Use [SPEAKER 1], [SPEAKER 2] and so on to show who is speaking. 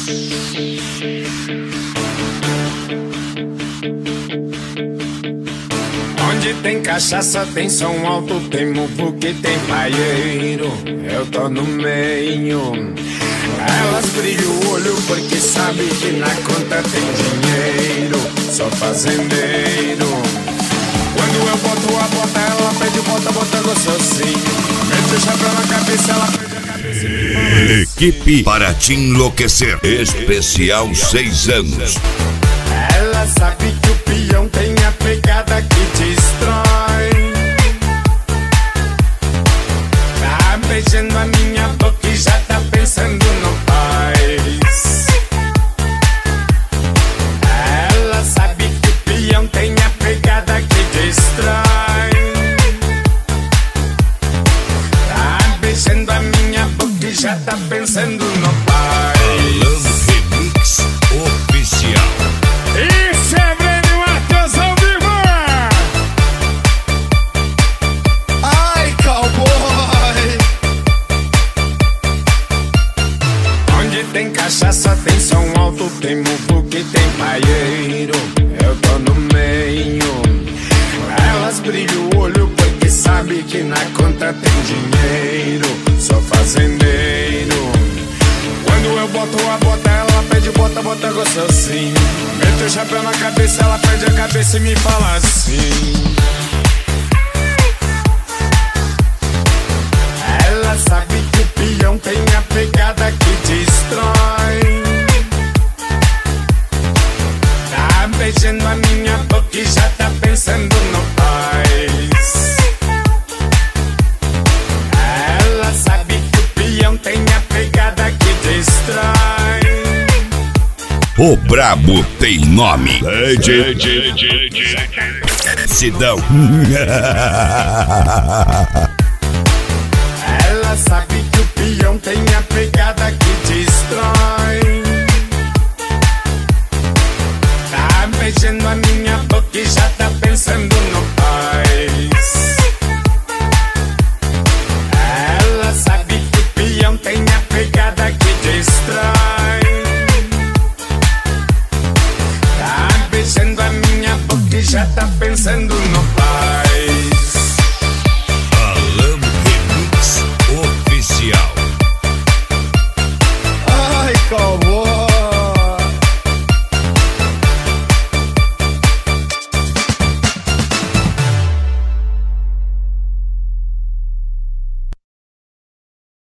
[SPEAKER 1] Onde tem cachaça, tem som alto, tem muvuca e tem paieiro. Eu tô no meio. Elas brilham o olho porque sabe que na conta tem dinheiro. Sou fazendeiro. Quando eu boto a bota, ela pede bota, bota gostosinho. Mete o chapéu na cabeça, ela pede a cabeça.
[SPEAKER 2] Equipe para te enlouquecer. Especial 6 anos.
[SPEAKER 1] Ela sabe que o peão tem a pegada que destrói. Tá beijando a minha boca e já tá pensando no paz. Ela sabe que o peão tem a pegada que destrói. Tá beijando a minha boca e já tá pensando no paz.
[SPEAKER 2] Remix oficial.
[SPEAKER 1] Isso é Breno Matheus ao vivo!
[SPEAKER 3] Ai, cowboy!
[SPEAKER 1] Onde tem cachaça, tem som alto, tem muvuca e tem paieiro. Eu tô no meio. Elas brilham o olho porque sabe que na conta tem dinheiro. Sou fazendeiro. Quando eu boto a bota, ela pede bota, bota gostosinho. Mete o chapéu na cabeça, ela perde a cabeça e me fala assim. Ela sabe que o peão tem a pegada que destrói. Tá beijando a minha boca e já tá pensando no paz. Ela sabe que o peão tem a pegada que destrói.
[SPEAKER 2] O brabo tem nome. Sidão.
[SPEAKER 1] Ela sabe que o peão tem a